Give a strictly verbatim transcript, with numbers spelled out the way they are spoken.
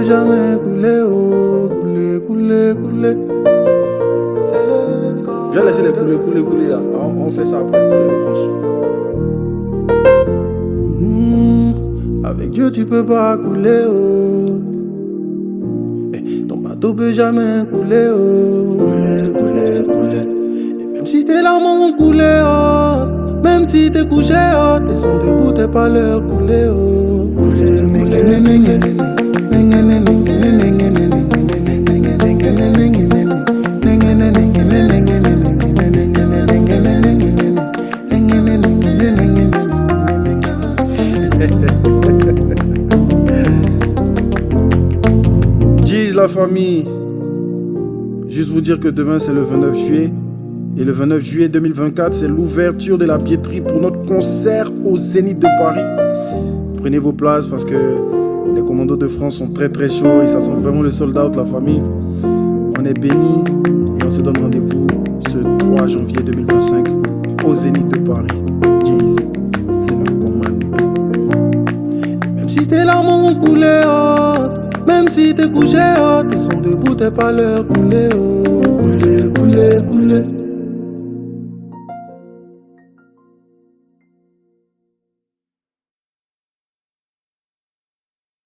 jamais couler, oh, couler, couler, couler. C'est le corps. Je vais laisser les couler, couler, couler là. On, on fait ça après pour les réponses. Mmh, avec Dieu tu peux pas couler, oh. Eh, ton bateau peut jamais couler, oh. Couler, couler, couler. Et même si tes larmes ont coulé, oh. Même si t'es couché, oh. Tes sons debout, t'es pas leur couler, oh. Couler, couler, couler. Jeez la famille. Juste vous dire que demain c'est le vingt-neuf juillet. Et le vingt-neuf juillet deux mille vingt-quatre, c'est l'ouverture de la billetterie pour notre concert au Zénith de Paris. Prenez vos places parce que les commandos de France sont très très chauds et ça sent vraiment le sold out la famille. On est bénis et on se donne rendez-vous ce trois janvier deux mille vingt-cinq au Zénith de Paris. Jeez, c'est le commando. Même si tes larmes ont coulé, oh. Même si t'es couché, oh. Tes sons debout, t'es pas leur couler, oh. Couler, couler, couler.